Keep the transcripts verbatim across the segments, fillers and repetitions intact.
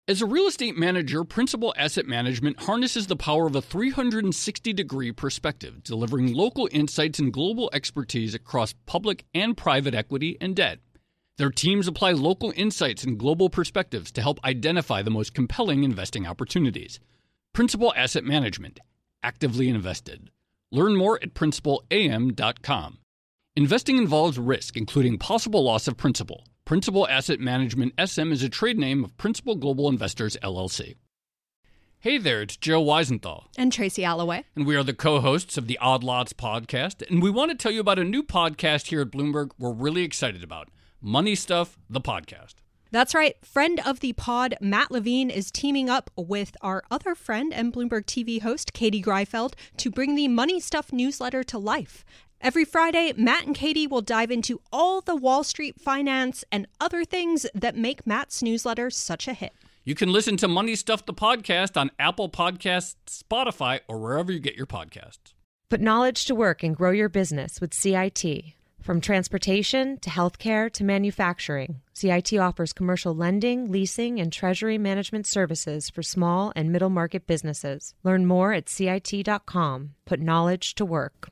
As a real estate manager, Principal Asset Management harnesses the power of a three hundred sixty degree perspective, delivering local insights and global expertise across public and private equity and debt. Their teams apply local insights and global perspectives to help identify the most compelling investing opportunities. Principal Asset Management. Actively invested. Learn more at principal a m dot com. Investing involves risk, including possible loss of principal. Principal Asset Management S M is a trade name of Principal Global Investors, L L C. Hey there, it's Joe Weisenthal. And Tracy Alloway. And we are the co-hosts of the Odd Lots podcast. And we want to tell you about a new podcast here at Bloomberg we're really excited about. Money Stuff, the podcast. That's right. Friend of the pod, Matt Levine, is teaming up with our other friend and Bloomberg T V host, Katie Greifeld, to bring the Money Stuff newsletter to life. Every Friday, Matt and Katie will dive into all the Wall Street finance and other things that make Matt's newsletter such a hit. You can listen to Money Stuff, the podcast on Apple Podcasts, Spotify, or wherever you get your podcasts. Put knowledge to work and grow your business with C I T. From transportation to healthcare to manufacturing, C I T offers commercial lending, leasing, and treasury management services for small and middle market businesses. Learn more at C I T dot com. Put knowledge to work.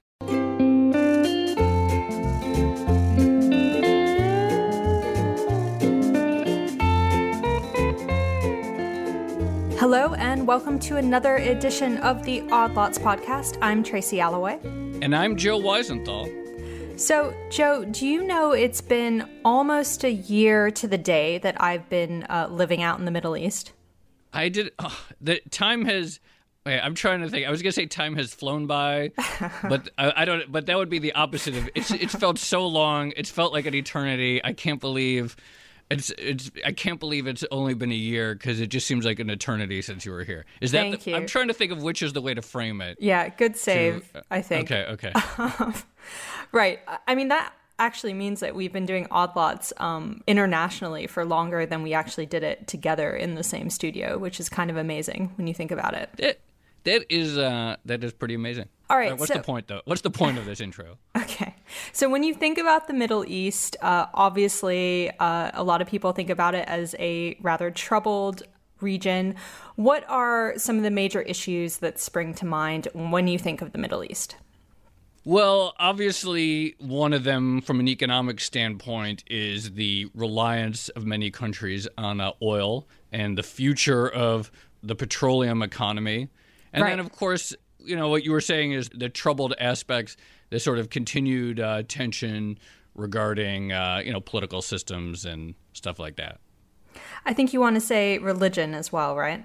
Hello and welcome to another edition of the Odd Lots podcast. I'm Tracy Alloway. And I'm Joe Weisenthal. So, Joe, do you know it's been almost a year to the day that I've been uh, living out in the Middle East? I did. Oh, the time has. Wait, I'm trying to think. I was gonna say time has flown by, but I, I don't. But that would be the opposite of. It's. It's felt so long. It's felt like an eternity. I can't believe. It's. It's. I can't believe it's only been a year because it just seems like an eternity since you were here. Is that? Thank the, you. I'm trying to think of which is the way to frame it. Yeah, good save. To, uh, I think. Okay. Okay. Right. I mean, that actually means that we've been doing Odd Lots um, internationally for longer than we actually did it together in the same studio, which is kind of amazing when you think about it. It that is uh, that is pretty amazing. All right. All right what's so, the point, though? What's the point of this intro? Okay. So when you think about the Middle East, uh, obviously uh, a lot of people think about it as a rather troubled region. What are some of the major issues that spring to mind when you think of the Middle East? Well, obviously, one of them from an economic standpoint is the reliance of many countries on uh, oil and the future of the petroleum economy. And right. then, of course, you know, what you were saying is the troubled aspects, the sort of continued uh, tension regarding, uh, you know, political systems and stuff like that. I think you want to say religion as well, right?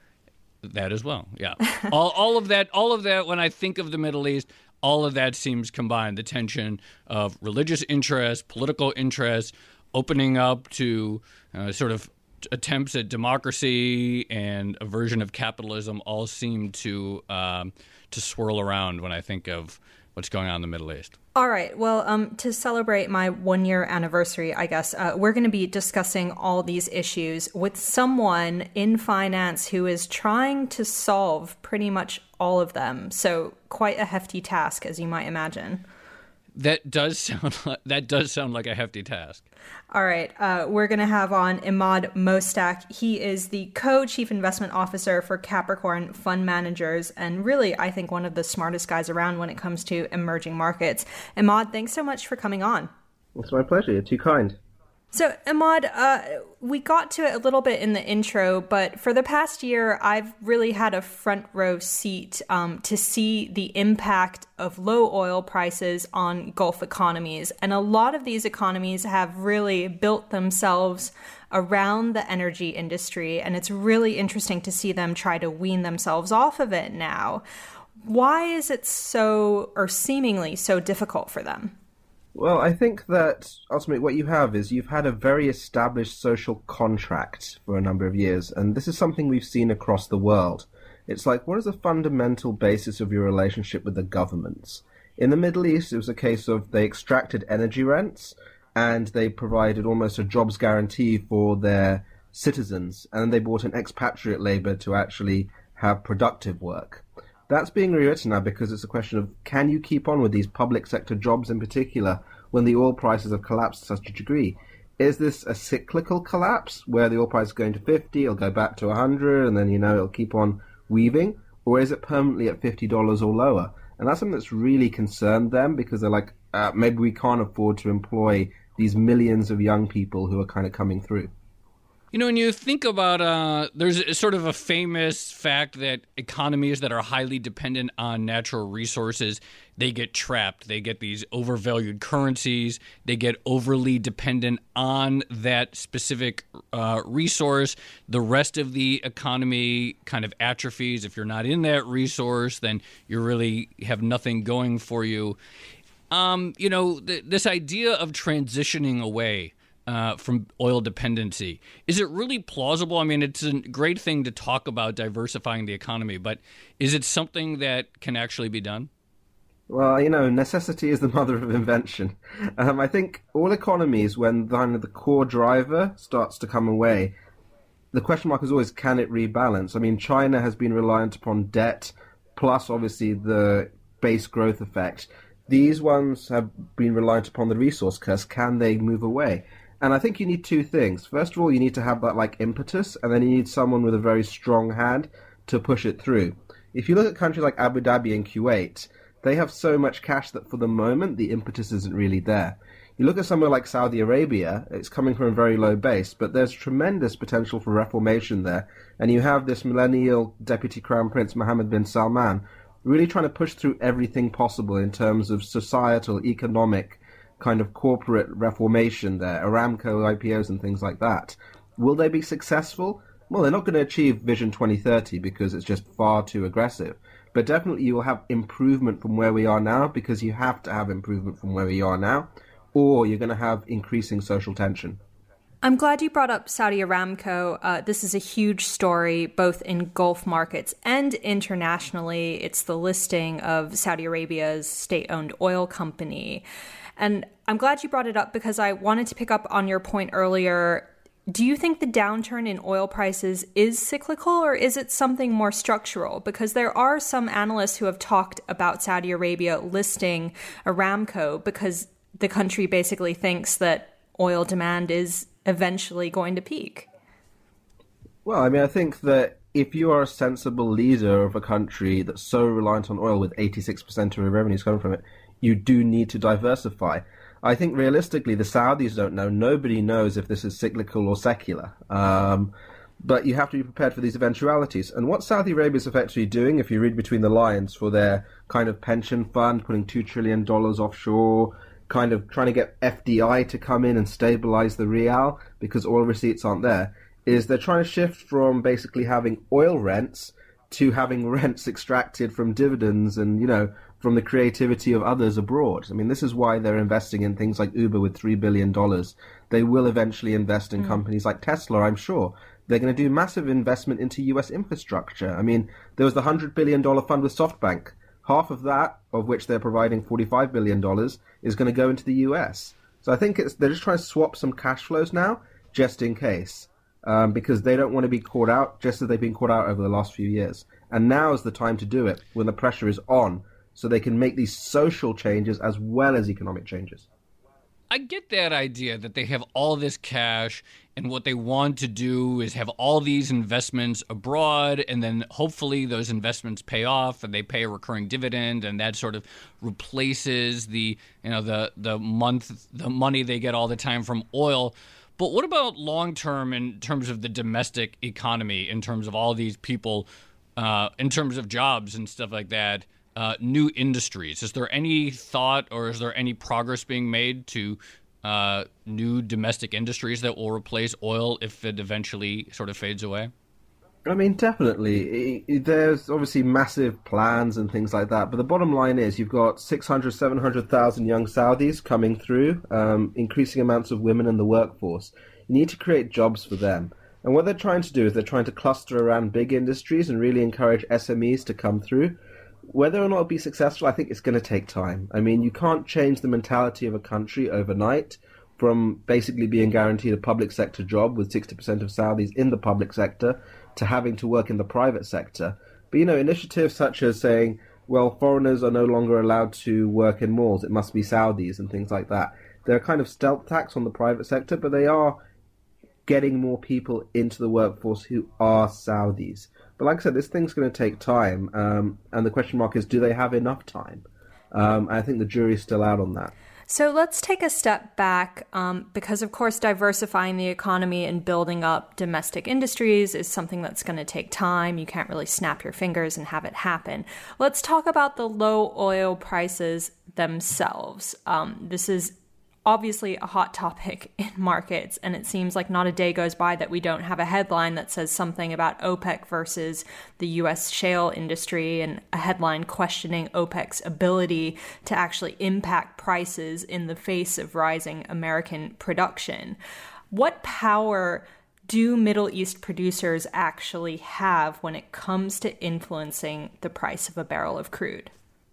That as well, yeah. all, all of that, all of that, when I think of the Middle East, all of that seems combined. The tension of religious interest, political interest, opening up to uh, sort of attempts at democracy and a version of capitalism all seem to um, to swirl around when I think of what's going on in the Middle East. All right. Well, um, to celebrate my one-year anniversary, I guess, uh, we're going to be discussing all these issues with someone in finance who is trying to solve pretty much all of them. So quite a hefty task, as you might imagine. That does sound like, that does sound like a hefty task. All right. Uh, we're going to have on Imad Mostak. He is the co-chief investment officer for Capricorn Fund Managers, and really, I think, one of the smartest guys around when it comes to emerging markets. Imad, thanks so much for coming on. It's my pleasure. You're too kind. So, Imad, uh, we got to it a little bit in the intro, but for the past year, I've really had a front row seat um, to see the impact of low oil prices on Gulf economies. And a lot of these economies have really built themselves around the energy industry, and it's really interesting to see them try to wean themselves off of it now. Why is it so, or seemingly so difficult for them? Well, I think that ultimately what you have is you've had a very established social contract for a number of years, and this is something we've seen across the world. It's like, what is the fundamental basis of your relationship with the governments? In the Middle East, it was a case of they extracted energy rents, and they provided almost a jobs guarantee for their citizens, and they brought in expatriate labor to actually have productive work. That's being rewritten now because it's a question of, can you keep on with these public sector jobs in particular when the oil prices have collapsed to such a degree? is this a cyclical collapse where the oil price is going to fifty, it'll go back to one hundred, and then, you know, it'll keep on weaving? Or is it permanently at fifty dollars or lower? And that's something that's really concerned them, because they're like, uh, maybe we can't afford to employ these millions of young people who are kind of coming through. You know, when you think about, uh, there's sort of a famous fact that economies that are highly dependent on natural resources, they get trapped. They get these overvalued currencies. They get overly dependent on that specific uh, resource. The rest of the economy kind of atrophies. If you're not in that resource, then you really have nothing going for you. Um, you know, th- this idea of transitioning away Uh, from oil dependency. Is it really plausible? I mean, it's a great thing to talk about diversifying the economy, but is it something that can actually be done? Well, you know, necessity is the mother of invention. Um, I think all economies, when kind of the core driver starts to come away, the question mark is always, can it rebalance? I mean, China has been reliant upon debt, plus obviously the base growth effect. These ones have been reliant upon the resource curse. Can they move away? And I think you need two things. First of all, you need to have that like impetus, and then you need someone with a very strong hand to push it through. If you look at countries like Abu Dhabi and Kuwait, they have so much cash that for the moment, the impetus isn't really there. You look at somewhere like Saudi Arabia, it's coming from a very low base, but there's tremendous potential for reformation there. And you have this millennial Deputy Crown Prince Mohammed bin Salman really trying to push through everything possible in terms of societal, economic, kind of corporate reformation there, Aramco I P Os and things like that. Will they be successful? Well, they're not going to achieve Vision twenty thirty because it's just far too aggressive. But definitely you will have improvement from where we are now, because you have to have improvement from where we are now, or you're going to have increasing social tension. I'm glad you brought up Saudi Aramco. Uh, this is a huge story, both in Gulf markets and internationally. It's the listing of Saudi Arabia's state-owned oil company. And I'm glad you brought it up because I wanted to pick up on your point earlier. Do you think the downturn in oil prices is cyclical, or is it something more structural? Because there are some analysts who have talked about Saudi Arabia listing Aramco because the country basically thinks that oil demand is eventually going to peak. Well, I mean, I think that if you are a sensible leader of a country that's so reliant on oil with eighty-six percent of your revenues coming from it, you do need to diversify. I think realistically, the Saudis don't know. Nobody knows if this is cyclical or secular. Um, but you have to be prepared for these eventualities. And what Saudi Arabia is effectively doing, if you read between the lines, for their kind of pension fund, putting two trillion dollars offshore, kind of trying to get F D I to come in and stabilize the real because oil receipts aren't there, is they're trying to shift from basically having oil rents to having rents extracted from dividends and, you know, from the creativity of others abroad. I mean, this is why they're investing in things like Uber with three billion dollars. They will eventually invest in mm. companies like Tesla, I'm sure. They're going to do massive investment into U S infrastructure. I mean, there was the one hundred billion dollars fund with SoftBank. Half of that, of which they're providing forty-five billion dollars, is going to go into the U S. So I think it's, they're just trying to swap some cash flows now, just in case, um, because they don't want to be caught out, just as they've been caught out over the last few years. And now is the time to do it, when the pressure is on, so they can make these social changes as well as economic changes. I get that idea that they have all this cash and what they want to do is have all these investments abroad, and then hopefully those investments pay off and they pay a recurring dividend, and that sort of replaces the, you know, the the month the money they get all the time from oil. But what about long term in terms of the domestic economy, in terms of all these people, uh, in terms of jobs and stuff like that? Uh, new industries. Is there any thought or is there any progress being made to uh, new domestic industries that will replace oil if it eventually sort of fades away? I mean, definitely. There's obviously massive plans and things like that, but the bottom line is you've got six hundred, seven hundred thousand young Saudis coming through, um, increasing amounts of women in the workforce. You need to create jobs for them. And what they're trying to do is they're trying to cluster around big industries and really encourage S M Es to come through. Whether or not it'll be successful, I think it's going to take time. I mean, you can't change the mentality of a country overnight from basically being guaranteed a public sector job with sixty percent of Saudis in the public sector to having to work in the private sector. But, you know, initiatives such as saying, well, foreigners are no longer allowed to work in malls, it must be Saudis and things like that. They're kind of stealth tax on the private sector, but they are getting more people into the workforce who are Saudis. But like I said, this thing's going to take time, um, and the question mark is, do they have enough time? Um, I think the jury's still out on that. So let's take a step back, um, because of course diversifying the economy and building up domestic industries is something that's going to take time. You can't really snap your fingers and have it happen. Let's talk about the low oil prices themselves. Um, this is obviously a hot topic in markets, and it seems like not a day goes by that we don't have a headline that says something about OPEC versus the U S shale industry, and a headline questioning OPEC's ability to actually impact prices in the face of rising American production. What power do Middle East producers actually have when it comes to influencing the price of a barrel of crude?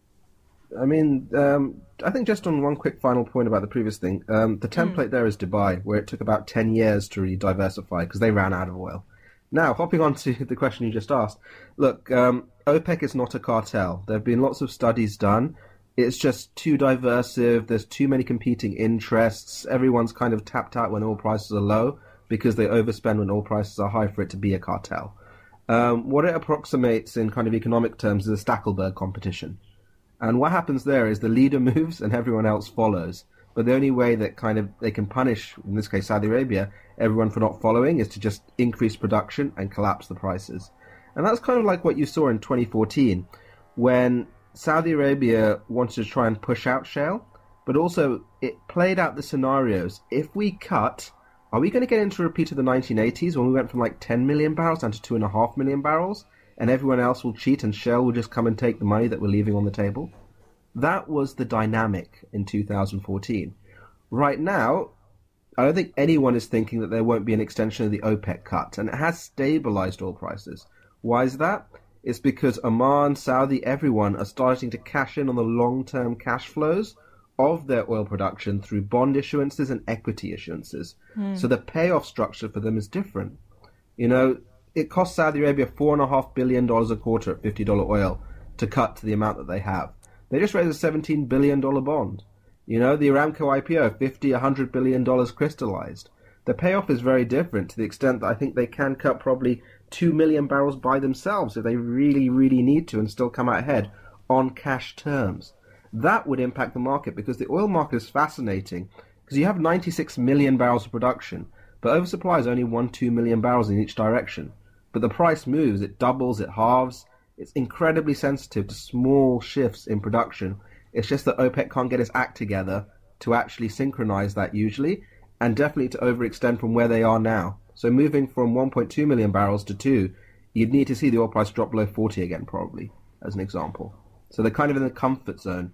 I mean, um, I think just on one quick final point about the previous thing, um, the template mm. there is Dubai, where it took about ten years to really diversify because they ran out of oil. Now, hopping on to the question you just asked, look, um, OPEC is not a cartel. There have been lots of studies done. It's just too diversive. There's too many competing interests. Everyone's kind of tapped out when oil prices are low because they overspend when oil prices are high for it to be a cartel. Um, what it approximates in kind of economic terms is a Stackelberg competition. And what happens there is the leader moves and everyone else follows. But the only way that kind of they can punish, in this case Saudi Arabia, everyone for not following is to just increase production and collapse the prices. And that's kind of like what you saw in twenty fourteen when Saudi Arabia wanted to try and push out shale, but also it played out the scenarios. If we cut, are we going to get into a repeat of the nineteen eighties when we went from like ten million barrels down to two point five million barrels? And everyone else will cheat and Shell will just come and take the money that we're leaving on the table? That was the dynamic in two thousand fourteen. Right now, I don't think anyone is thinking that there won't be an extension of the OPEC cut, and it has stabilized oil prices. Why is that? It's because Oman, Saudi, everyone are starting to cash in on the long-term cash flows of their oil production through bond issuances and equity issuances. Mm. So the payoff structure for them is different. You know, it costs Saudi Arabia four point five billion dollars a quarter at fifty dollars oil to cut to the amount that they have. They just raised a seventeen billion dollars bond. You know, the Aramco I P O, fifty, one hundred billion dollars crystallized. The payoff is very different to the extent that I think they can cut probably two million barrels by themselves if they really, really need to and still come out ahead on cash terms. That would impact the market because the oil market is fascinating because you have ninety-six million barrels of production, but oversupply is only one, two million barrels in each direction. But the price moves, it doubles, it halves. It's incredibly sensitive to small shifts in production. It's just that OPEC can't get its act together to actually synchronize that usually, and definitely to overextend from where they are now. So moving from one point two million barrels to two, you'd need to see the oil price drop below forty again, probably, as an example. So they're kind of in the comfort zone.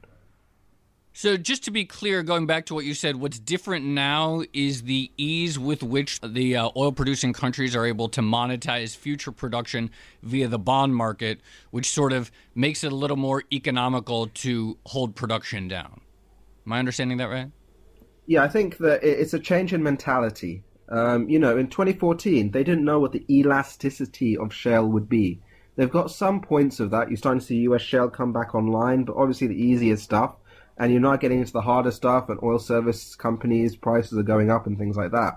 So just to be clear, going back to what you said, what's different now is the ease with which the uh, oil-producing countries are able to monetize future production via the bond market, which sort of makes it a little more economical to hold production down. Am I understanding that right? Yeah, I think that it's a change in mentality. Um, you know, in twenty fourteen, they didn't know what the elasticity of shale would be. They've got some points of that. You're starting to see U S shale come back online, but obviously the easier stuff. And you're not getting into the harder stuff, and oil service companies' prices are going up and things like that.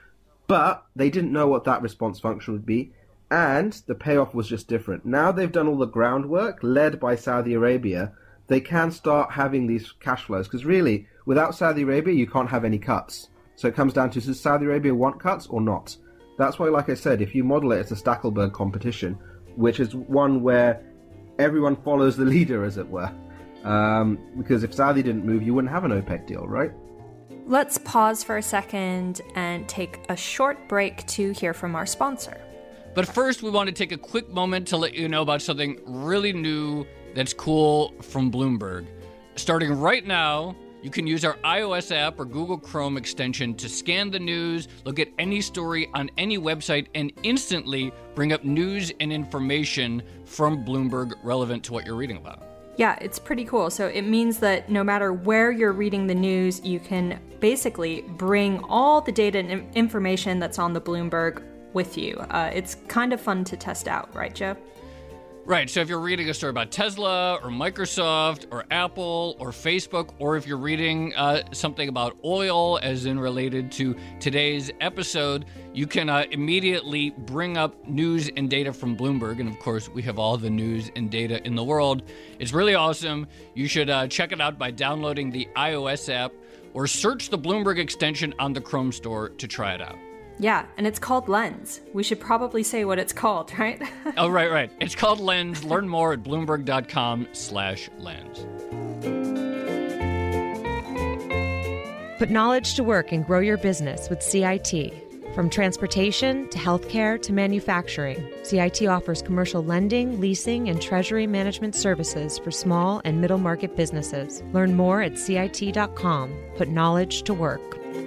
But they didn't know what that response function would be, and the payoff was just different. Now they've done all the groundwork, led by Saudi Arabia, they can start having these cash flows. Because really, without Saudi Arabia, you can't have any cuts. So it comes down to, does Saudi Arabia want cuts or not? That's why, like I said, if you model it, it's a Stackelberg competition, which is one where everyone follows the leader, as it were. Um, because if Saudi didn't move, you wouldn't have an OPEC deal, right? Let's pause for a second and take a short break to hear from our sponsor. But first, we want to take a quick moment to let you know about something really new that's cool from Bloomberg. Starting right now, you can use our iOS app or Google Chrome extension to scan the news, look at any story on any website, and instantly bring up news and information from Bloomberg relevant to what you're reading about. Yeah, it's pretty cool. So it means that no matter where you're reading the news, you can basically bring all the data and information that's on the Bloomberg with you. Uh, it's kind of fun to test out, right, Joe? Right, so if you're reading a story about Tesla or Microsoft or Apple or Facebook, or if you're reading uh, something about oil, as in related to today's episode, you can uh, immediately bring up news and data from Bloomberg. And of course, we have all the news and data in the world. It's really awesome. You should uh, check it out by downloading the iOS app or search the Bloomberg extension on the Chrome store to try it out. Yeah, and it's called Lens. We should probably say what it's called, right? Oh, right, right. It's called Lens. Learn more at bloomberg.com slash lens. Put knowledge to work and grow your business with C I T. From transportation to healthcare to manufacturing, C I T offers commercial lending, leasing, and treasury management services for small and middle market businesses. Learn more at C I T dot com. Put knowledge to work.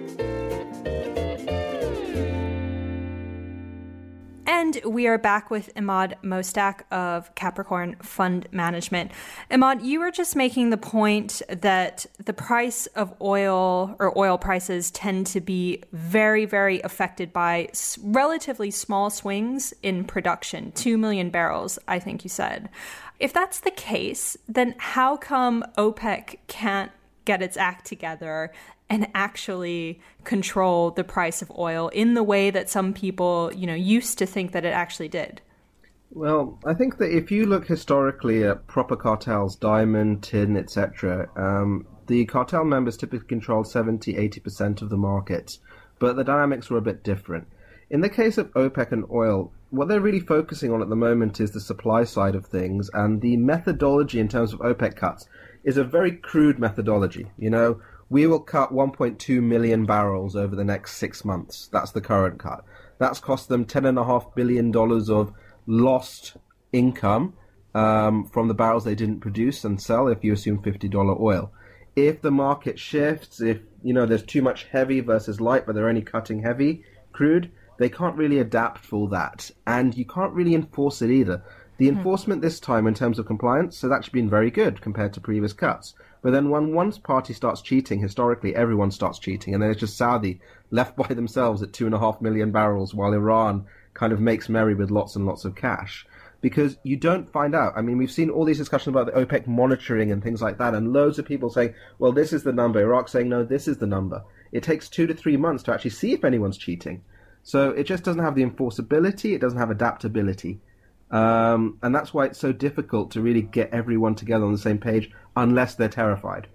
And we are back with Imad Mostak of Capricorn Fund Management. Imad, you were just making the point that the price of oil or oil prices tend to be very, very affected by relatively small swings in production, two million barrels, I think you said. If that's the case, then how come OPEC can't get its act together and actually control the price of oil in the way that some people, you know, used to think that it actually did? Well, I think that if you look historically at proper cartels, diamond, tin, et cetera, um, the cartel members typically controlled seventy to eighty percent of the market, but the dynamics were a bit different. In the case of OPEC and oil, what they're really focusing on at the moment is the supply side of things, and the methodology in terms of OPEC cuts is a very crude methodology. You know, we will cut one point two million barrels over the next six months. That's the current cut. That's cost them ten point five billion dollars of lost income um, from the barrels they didn't produce and sell, if you assume fifty dollars oil. If the market shifts, if, you know, there's too much heavy versus light, but they're only cutting heavy crude, they can't really adapt for that. And you can't really enforce it either. The enforcement this time in terms of compliance has actually been very good compared to previous cuts. But then when one party starts cheating, historically everyone starts cheating, and then it's just Saudi left by themselves at two and a half million barrels while Iran kind of makes merry with lots and lots of cash. Because you don't find out. I mean, we've seen all these discussions about the OPEC monitoring and things like that, and loads of people saying, well, this is the number. Iraq saying, no, this is the number. It takes two to three months to actually see if anyone's cheating. So it just doesn't have the enforceability. It doesn't have adaptability. Um, and that's why it's so difficult to really get everyone together on the same page unless they're terrified.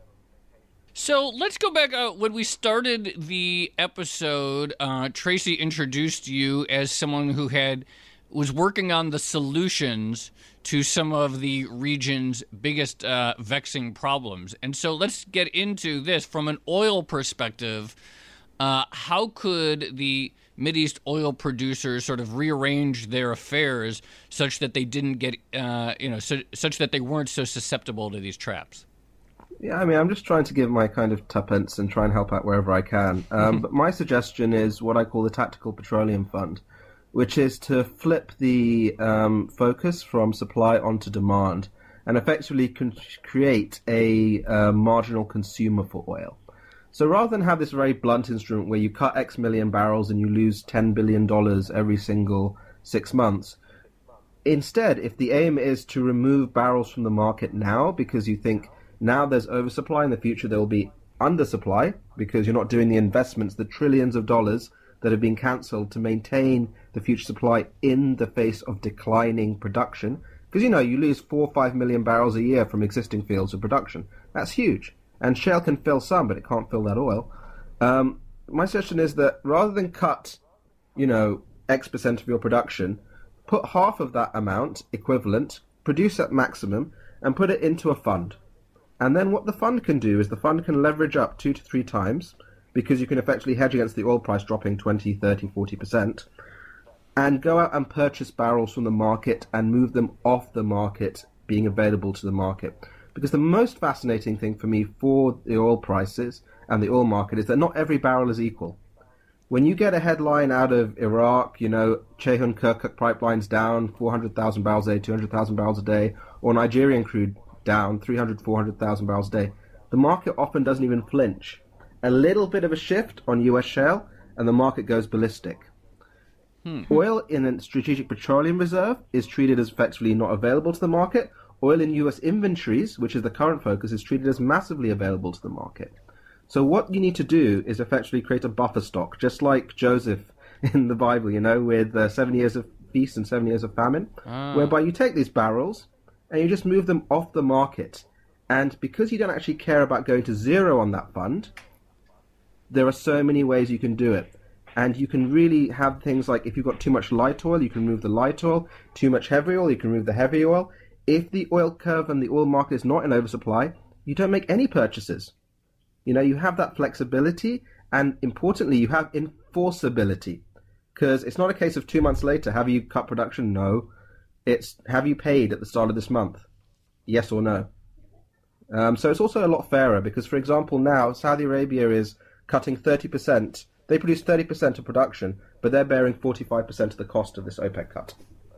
So let's go back. Uh, when we started the episode, uh, Tracy introduced you as someone who had was working on the solutions to some of the region's biggest uh, vexing problems. And so let's get into this from an oil perspective. Uh, how could the Mideast oil producers sort of rearrange their affairs such that they didn't get, uh, you know, so, such that they weren't so susceptible to these traps? Yeah, I mean, I'm just trying to give my kind of tuppence and try and help out wherever I can. Um, but my suggestion is what I call the Tactical Petroleum Fund, which is to flip the um, focus from supply onto demand and effectively con- create a uh, marginal consumer for oil. So rather than have this very blunt instrument where you cut X million barrels and you lose ten billion dollars every single six months, instead, if the aim is to remove barrels from the market now because you think now there's oversupply, in the future there will be undersupply because you're not doing the investments, the trillions of dollars that have been cancelled to maintain the future supply in the face of declining production. Because, you know, you lose four or five million barrels a year from existing fields of production. That's huge. And shale can fill some, but it can't fill that oil. Um, my suggestion is that rather than cut, you know, X percent of your production, put half of that amount, equivalent, produce at maximum, and put it into a fund. And then what the fund can do is the fund can leverage up two to three times, because you can effectively hedge against the oil price dropping twenty, thirty, forty percent, and go out and purchase barrels from the market and move them off the market, being available to the market. Because the most fascinating thing for me for the oil prices and the oil market is that not every barrel is equal. When you get a headline out of Iraq, you know, Ceyhan-Kirkuk pipelines down four hundred thousand barrels a day, two hundred thousand barrels a day, or Nigerian crude down three hundred, four hundred thousand barrels a day, the market often doesn't even flinch. A little bit of a shift on U S shale, and the market goes ballistic. Hmm. Oil in a strategic petroleum reserve is treated as effectively not available to the market. Oil in U S inventories, which is the current focus, is treated as massively available to the market. So what you need to do is effectively create a buffer stock, just like Joseph in the Bible, you know, with uh, seven years of feast and seven years of famine, ah. whereby you take these barrels and you just move them off the market. And because you don't actually care about going to zero on that fund, there are so many ways you can do it. And you can really have things like, if you've got too much light oil, you can remove the light oil. Too much heavy oil, you can remove the heavy oil. If the oil curve and the oil market is not in oversupply, you don't make any purchases. You know, you have that flexibility, and importantly, you have enforceability. Because it's not a case of two months later, have you cut production? No. It's, have you paid at the start of this month? Yes or no? Um, so it's also a lot fairer because, for example, now Saudi Arabia is cutting thirty percent. They produce thirty percent of production, but they're bearing forty-five percent of the cost of this OPEC cut.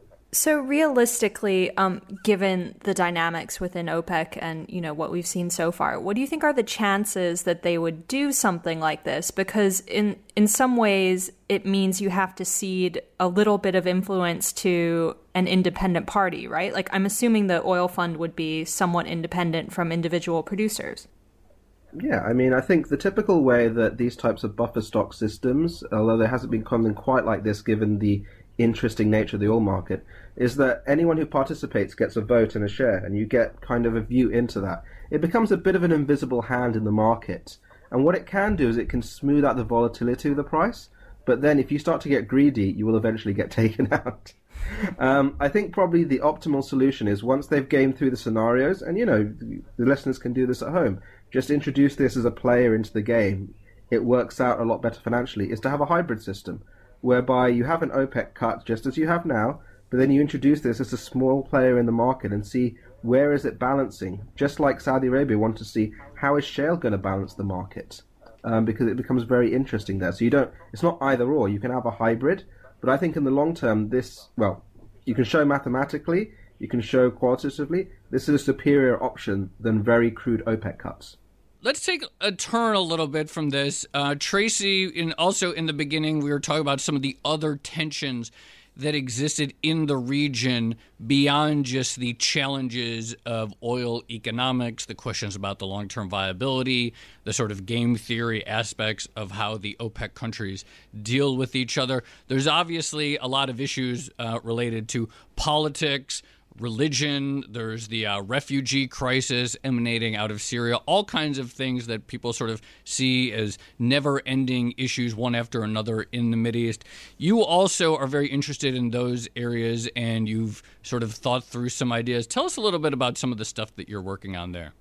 So realistically, um, given the dynamics within OPEC and, you know, what we've seen so far, what do you think are the chances that they would do something like this? Because in in some ways, it means you have to cede a little bit of influence to an independent party, right? Like, I'm assuming the oil fund would be somewhat independent from individual producers. Yeah, I mean, I think the typical way that these types of buffer stock systems, although there hasn't been something quite like this given the interesting nature of the oil market, is that anyone who participates gets a vote and a share, and you get kind of a view into that. It becomes a bit of an invisible hand in the market, and what it can do is it can smooth out the volatility of the price, but then if you start to get greedy, you will eventually get taken out. um, I think probably the optimal solution is once they've gamed through the scenarios, and you know, the listeners can do this at home, just introduce this as a player into the game. It works out a lot better financially, is to have a hybrid system, whereby you have an OPEC cut just as you have now, but then you introduce this as a small player in the market and see where is it balancing. Just like Saudi Arabia want to see how is shale going to balance the market, um, because it becomes very interesting there. So you don't, it's not either or, you can have a hybrid, but I think in the long term this, well, you can show mathematically, you can show qualitatively, this is a superior option than very crude OPEC cuts. Let's take a turn a little bit from this. Uh, Tracy, in, also in the beginning, we were talking about some of the other tensions that existed in the region beyond just the challenges of oil economics, the questions about the long-term viability, the sort of game theory aspects of how the OPEC countries deal with each other. There's obviously a lot of issues uh, related to politics, religion, there's the uh, refugee crisis emanating out of Syria, all kinds of things that people sort of see as never-ending issues one after another in the Mideast. You also are very interested in those areas, and you've sort of thought through some ideas. Tell us a little bit about some of the stuff that you're working on there.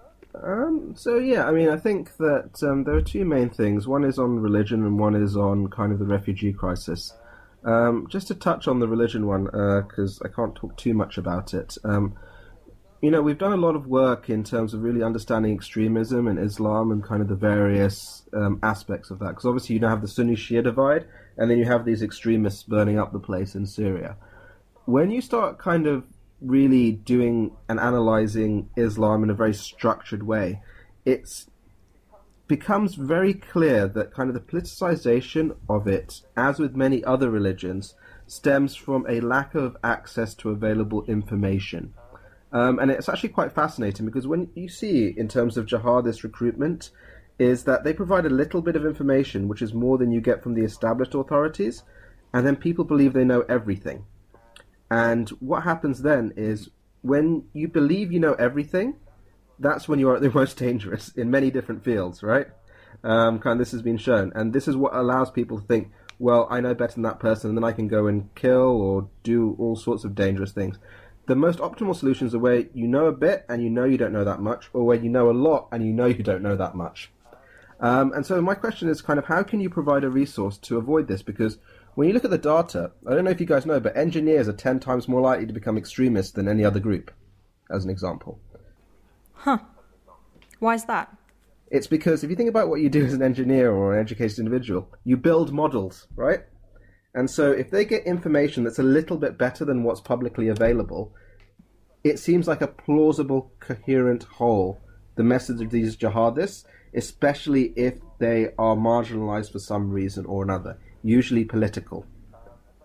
Um, so, yeah, I mean, I think that um, there are two main things. One is on religion, and one is on kind of the refugee crisis. Um, just to touch on the religion one, because uh, I can't talk too much about it. Um, you know, we've done a lot of work in terms of really understanding extremism in Islam and kind of the various um, aspects of that. Because obviously you now have the Sunni-Shia divide, and then you have these extremists burning up the place in Syria. When you start kind of really doing and analyzing Islam in a very structured way, it's becomes very clear that kind of the politicization of it, as with many other religions, stems from a lack of access to available information. Um, and it's actually quite fascinating because when you see in terms of jihadist recruitment is that they provide a little bit of information, which is more than you get from the established authorities, and then people believe they know everything. And what happens then is when you believe you know everything, that's when you are at the most dangerous in many different fields, right? Um, kind of this has been shown. And this is what allows people to think, well, I know better than that person, and then I can go and kill or do all sorts of dangerous things. The most optimal solutions are where you know a bit and you know you don't know that much, or where you know a lot and you know you don't know that much. Um, and so my question is kind of how can you provide a resource to avoid this? Because when you look at the data, I don't know if you guys know, but engineers are ten times more likely to become extremists than any other group, as an example. Huh. Why is that? It's because if you think about what you do as an engineer or an educated individual, you build models, right? And so if they get information that's a little bit better than what's publicly available, it seems like a plausible, coherent whole, the message of these jihadists, especially if they are marginalized for some reason or another, usually political.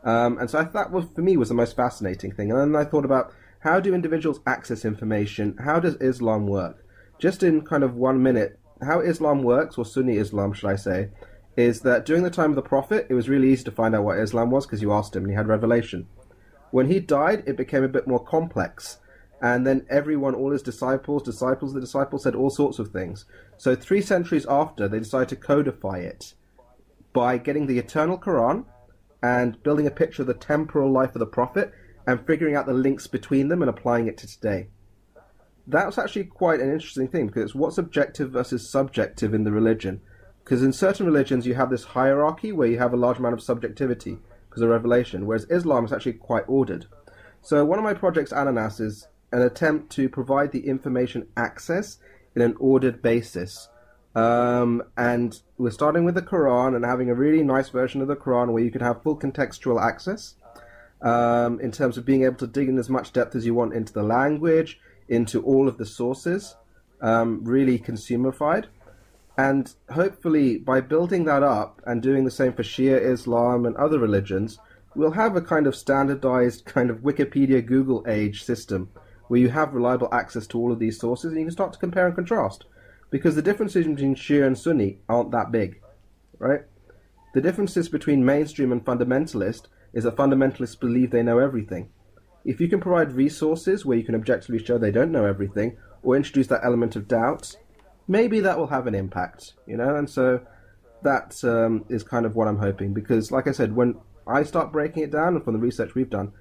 Um, and so I thought, well, for me, was the most fascinating thing. And then I thought about, how do individuals access information? How does Islam work? Just in kind of one minute, how Islam works, or Sunni Islam, should I say, is that during the time of the Prophet, it was really easy to find out what Islam was because you asked him and he had revelation. When he died, it became a bit more complex. And then everyone, all his disciples, disciples of the disciples, said all sorts of things. So three centuries after, they decided to codify it by getting the eternal Quran and building a picture of the temporal life of the Prophet and figuring out the links between them and applying it to today. That was actually quite an interesting thing, because it's what's objective versus subjective in the religion. Because in certain religions you have this hierarchy where you have a large amount of subjectivity because of revelation, whereas Islam is actually quite ordered. So one of my projects, Ananas, is an attempt to provide the information access in an ordered basis. Um, and we're starting with the Quran and having a really nice version of the Quran where you can have full contextual access um, in terms of being able to dig in as much depth as you want into the language, into all of the sources, um, really consumerified. And hopefully by building that up and doing the same for Shia Islam and other religions, we'll have a kind of standardized kind of Wikipedia Google age system where you have reliable access to all of these sources and you can start to compare and contrast. Because the differences between Shia and Sunni aren't that big, right? The differences between mainstream and fundamentalist is that fundamentalists believe they know everything. If you can provide resources where you can objectively show they don't know everything, or introduce that element of doubt, maybe that will have an impact, you know? And so that um, is kind of what I'm hoping. Because, like I said, when I start breaking it down, and from the research we've done,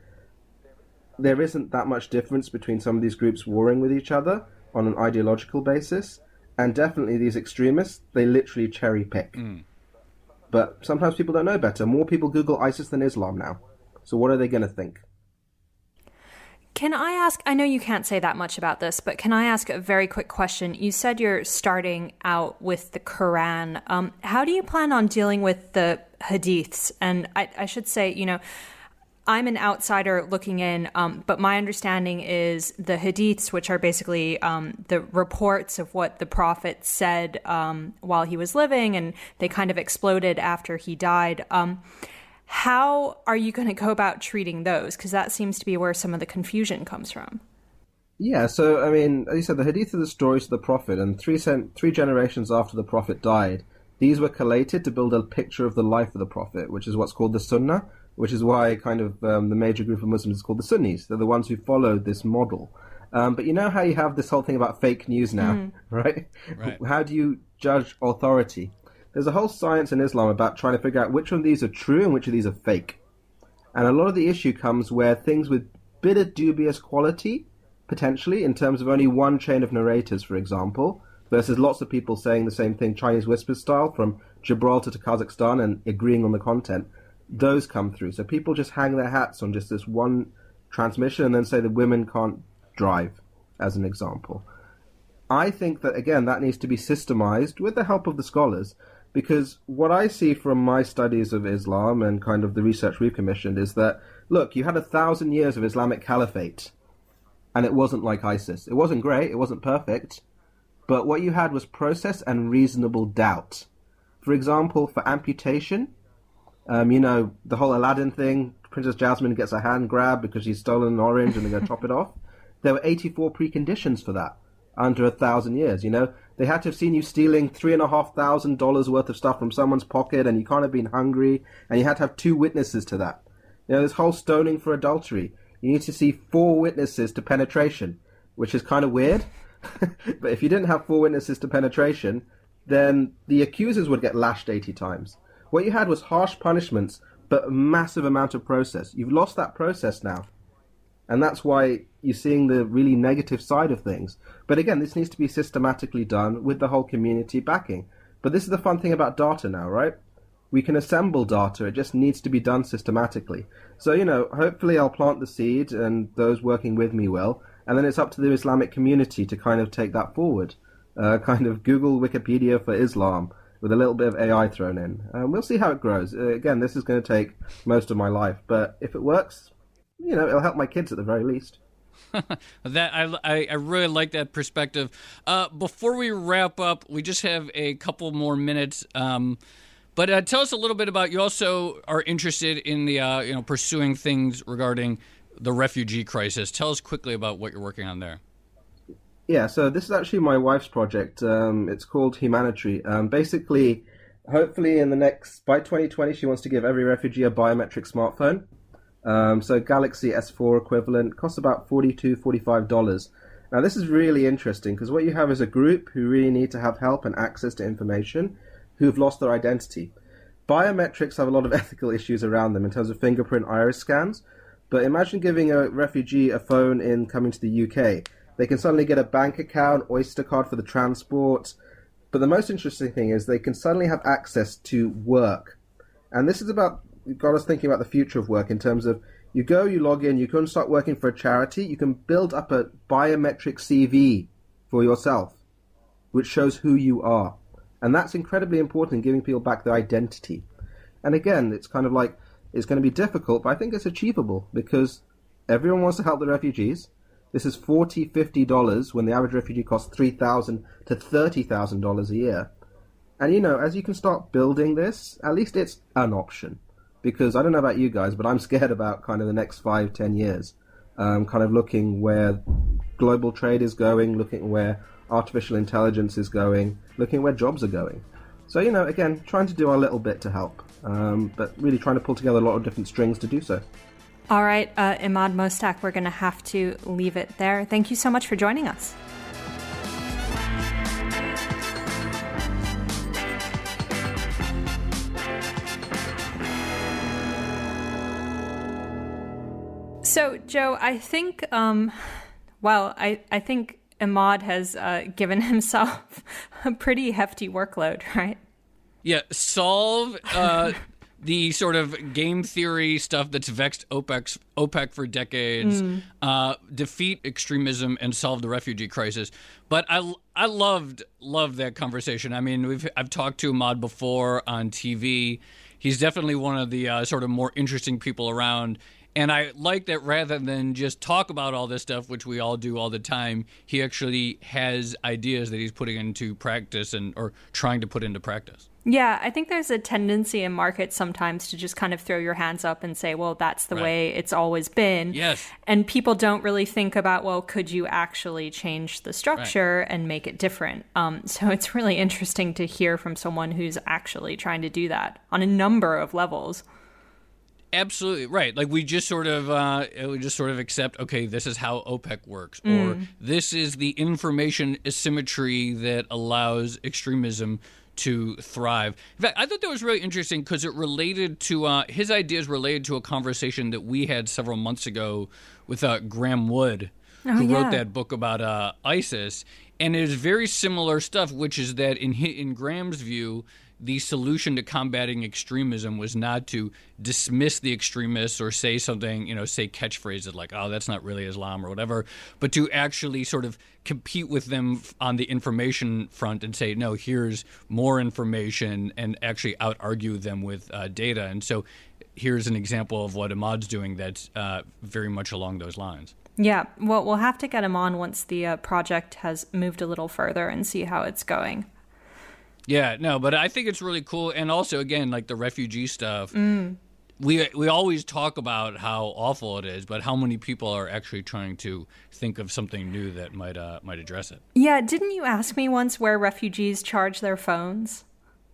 there isn't that much difference between some of these groups warring with each other on an ideological basis. And definitely these extremists, they literally cherry pick. Mm. But sometimes people don't know better. More people Google ISIS than Islam now. So what are they going to think? Can I ask, I know you can't say that much about this, but can I ask a very quick question? You said you're starting out with the Quran. Um, how do you plan on dealing with the hadiths? And I, I should say, you know, I'm an outsider looking in, um, but my understanding is the hadiths, which are basically um, the reports of what the Prophet said um, while he was living, and they kind of exploded after he died. Um, how are you going to go about treating those? Because that seems to be where some of the confusion comes from. Yeah, so, I mean, as you said, the hadith are the stories of the Prophet, and three, cent- three generations after the Prophet died, these were collated to build a picture of the life of the Prophet, which is what's called the Sunnah, which is why kind of um, the major group of Muslims is called the Sunnis. They're the ones who followed this model. Um, but you know how you have this whole thing about fake news now, mm. right? right? How do you judge authority? There's a whole science in Islam about trying to figure out which one of these are true and which of these are fake. And a lot of the issue comes where things with bit of dubious quality, potentially, in terms of only one chain of narrators, for example, versus lots of people saying the same thing, Chinese whisper style, from Gibraltar to Kazakhstan and agreeing on the content, those come through. So people just hang their hats on just this one transmission and then say that women can't drive, as an example. I think that, again, that needs to be systemized with the help of the scholars, because what I see from my studies of Islam and kind of the research we've commissioned is that, look, you had a thousand years of Islamic caliphate, and it wasn't like ISIS. It wasn't great, it wasn't perfect, but what you had was process and reasonable doubt. For example, for amputation, Um, you know, the whole Aladdin thing, Princess Jasmine gets a hand grab because she's stolen an orange and they're going to chop it off. There were eighty-four preconditions for that under a thousand years, you know. They had to have seen you stealing three and a half thousand dollars worth of stuff from someone's pocket and you can't have been hungry, and you had to have two witnesses to that. You know, this whole stoning for adultery, you need to see four witnesses to penetration, which is kind of weird. But if you didn't have four witnesses to penetration, then the accusers would get lashed eighty times. What you had was harsh punishments, but a massive amount of process. You've lost that process now. And that's why you're seeing the really negative side of things. But again, this needs to be systematically done with the whole community backing. But this is the fun thing about data now, right? We can assemble data. It just needs to be done systematically. So, you know, hopefully I'll plant the seed and those working with me will. And then it's up to the Islamic community to kind of take that forward. Uh, kind of Google Wikipedia for Islam, with a little bit of A I thrown in. Um, we'll see how it grows. Uh, again, this is going to take most of my life, but if it works, you know, it'll help my kids at the very least. that I, I really like that perspective. Uh, before we wrap up, we just have a couple more minutes. Um, But uh, tell us a little bit about, you also are interested in the, uh, you know, pursuing things regarding the refugee crisis. Tell us quickly about what you're working on there. Yeah, so this is actually my wife's project. Um, it's called Humanitary. Um, basically, hopefully in the next, by twenty twenty, she wants to give every refugee a biometric smartphone. Um, so Galaxy S four equivalent, costs about forty-two dollars, forty-five dollars. Now this is really interesting because what you have is a group who really need to have help and access to information, who've lost their identity. Biometrics have a lot of ethical issues around them in terms of fingerprint iris scans, but imagine giving a refugee a phone in coming to the U K. They can suddenly get a bank account, Oyster card for the transport, but the most interesting thing is they can suddenly have access to work. And this is about, got us thinking about the future of work in terms of, you go, you log in, you can start working for a charity, you can build up a biometric C V for yourself, which shows who you are. And that's incredibly important in giving people back their identity. And again, it's kind of like, it's going to be difficult, but I think it's achievable because everyone wants to help the refugees. This is forty dollars, fifty dollars when the average refugee costs three thousand dollars to thirty thousand dollars a year. And, you know, as you can start building this, at least it's an option. Because I don't know about you guys, but I'm scared about kind of the next five, ten years. Um, kind of looking where global trade is going, looking where artificial intelligence is going, looking where jobs are going. So, you know, again, trying to do our little bit to help, um, but really trying to pull together a lot of different strings to do so. All right, uh, Imad Mostak, we're going to have to leave it there. Thank you so much for joining us. So, Joe, I think, um, well, I, I think Imad has uh, given himself a pretty hefty workload, right? Yeah, solve uh, the sort of game theory stuff that's vexed OPEC, OPEC for decades, mm. uh, defeat extremism, and solve the refugee crisis. But I, I loved loved that conversation. I mean, we've I've talked to Imad before on T V. He's definitely one of the uh, sort of more interesting people around. And I like that rather than just talk about all this stuff, which we all do all the time, he actually has ideas that he's putting into practice and or trying to put into practice. Yeah, I think there's a tendency in markets sometimes to just kind of throw your hands up and say, well, that's the right. way it's always been. Yes. And people don't really think about, well, could you actually change the structure right. and make it different? Um, so it's really interesting to hear from someone who's actually trying to do that on a number of levels. Absolutely right. Like we just sort of, uh, we just sort of accept, okay, this is how OPEC works, mm. or this is the information asymmetry that allows extremism to thrive. In fact, I thought that was really interesting because it related to uh, his ideas related to a conversation that we had several months ago with uh, Graham Wood, oh, who yeah. wrote that book about uh, ISIS, and it is very similar stuff, which is that in in Graham's view, the solution to combating extremism was not to dismiss the extremists or say something, you know, say catchphrases like, oh, that's not really Islam or whatever, but to actually sort of compete with them on the information front and say, no, here's more information and actually out-argue them with uh, data. And so here's an example of what Imad's doing that's uh, very much along those lines. Yeah, well, we'll have to get him on once the uh, project has moved a little further and see how it's going. Yeah, no, but I think it's really cool. And also, again, like the refugee stuff, mm. we we always talk about how awful it is, but how many people are actually trying to think of something new that might uh, might address it? Yeah, didn't you ask me once where refugees charge their phones?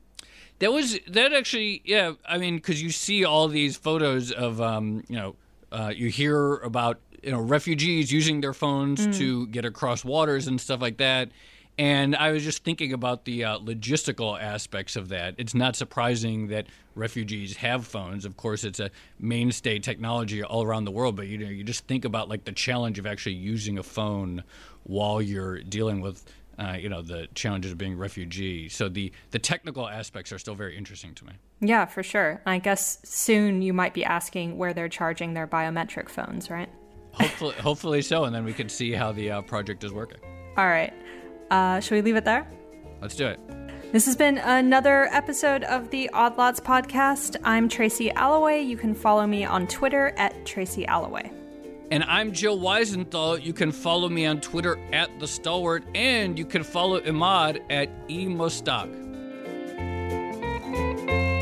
That was, that actually, yeah, I mean, because you see all these photos of, um, you know, uh, you hear about, you know, refugees using their phones mm. to get across waters and stuff like that. And I was just thinking about the uh, logistical aspects of that. It's not surprising that refugees have phones. Of course, it's a mainstay technology all around the world. But you know, you just think about like the challenge of actually using a phone while you're dealing with, uh, you know, the challenges of being a refugee. So the the technical aspects are still very interesting to me. Yeah, for sure. I guess soon you might be asking where they're charging their biometric phones, right? Hopefully, hopefully so, and then we can see how the uh, project is working. All right. Uh, should we leave it there? Let's do it. This has been another episode of the Odd Lots podcast. I'm Tracy Alloway. You can follow me on Twitter at Tracy Alloway. And I'm Joe Weisenthal. You can follow me on Twitter at The Stalwart, and you can follow Imad at E Mostak.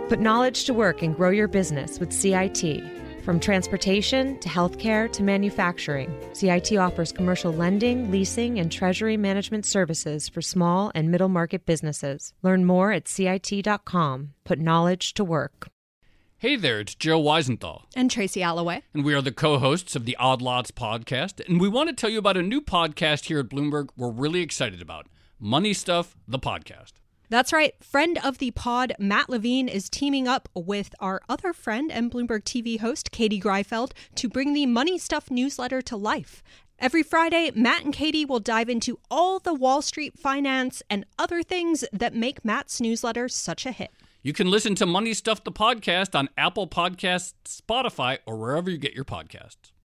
Put knowledge to work and grow your business with C I T. From transportation to healthcare to manufacturing, C I T offers commercial lending, leasing, and treasury management services for small and middle market businesses. Learn more at C I T dot com. Put knowledge to work. Hey there, it's Joe Weisenthal. And Tracy Alloway. And we are the co-hosts of the Odd Lots podcast. And we want to tell you about a new podcast here at Bloomberg we're really excited about. Money Stuff, the podcast. That's right. Friend of the pod, Matt Levine, is teaming up with our other friend and Bloomberg T V host, Katie Greifeld, to bring the Money Stuff newsletter to life. Every Friday, Matt and Katie will dive into all the Wall Street finance and other things that make Matt's newsletter such a hit. You can listen to Money Stuff, the podcast on Apple Podcasts, Spotify, or wherever you get your podcasts.